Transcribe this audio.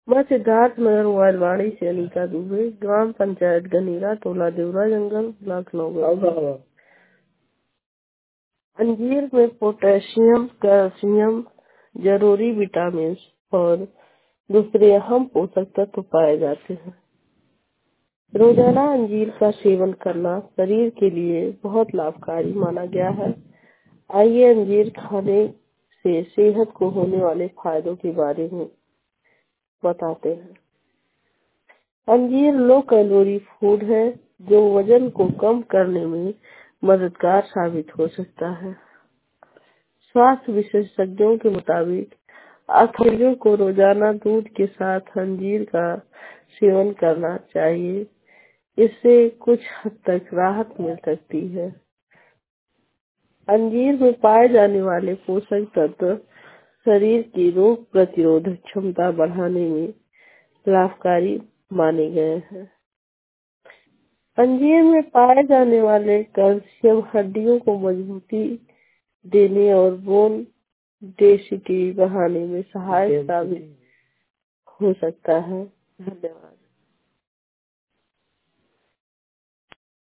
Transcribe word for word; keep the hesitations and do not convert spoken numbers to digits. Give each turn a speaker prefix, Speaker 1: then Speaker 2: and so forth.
Speaker 1: मैं सिद्धार्थ नगर मोबाइल वाणी से अनिका दुबे, ग्राम पंचायत गनीरा, टोला देवरा जंगल, ब्लॉक नौगढ़। अंजीर में पोटेशियम, कैल्शियम, जरूरी विटामिन और दूसरे अहम पोषक तत्व पाए जाते हैं। रोजाना अंजीर का सेवन करना शरीर के लिए बहुत लाभकारी माना गया है। आइए अंजीर खाने से सेहत को होने वाले फायदों के बारे में बताते हैं। अंजीर लो कैलोरी फूड है जो वजन को कम करने में मददगार साबित हो सकता है। स्वास्थ्य विशेषज्ञों के मुताबिक आखिरियों को रोजाना दूध के साथ अंजीर का सेवन करना चाहिए। इससे कुछ हद तक राहत मिल सकती है। अंजीर में पाए जाने वाले पोषक तत्व शरीर की रोग प्रतिरोधक क्षमता बढ़ाने में लाभकारी माने गए हैं। अंजीर में पाए जाने वाले कैल्शियम हड्डियों को मजबूती देने और बोन डेंसिटी बढ़ाने में सहायक साबित हो सकता है। धन्यवाद।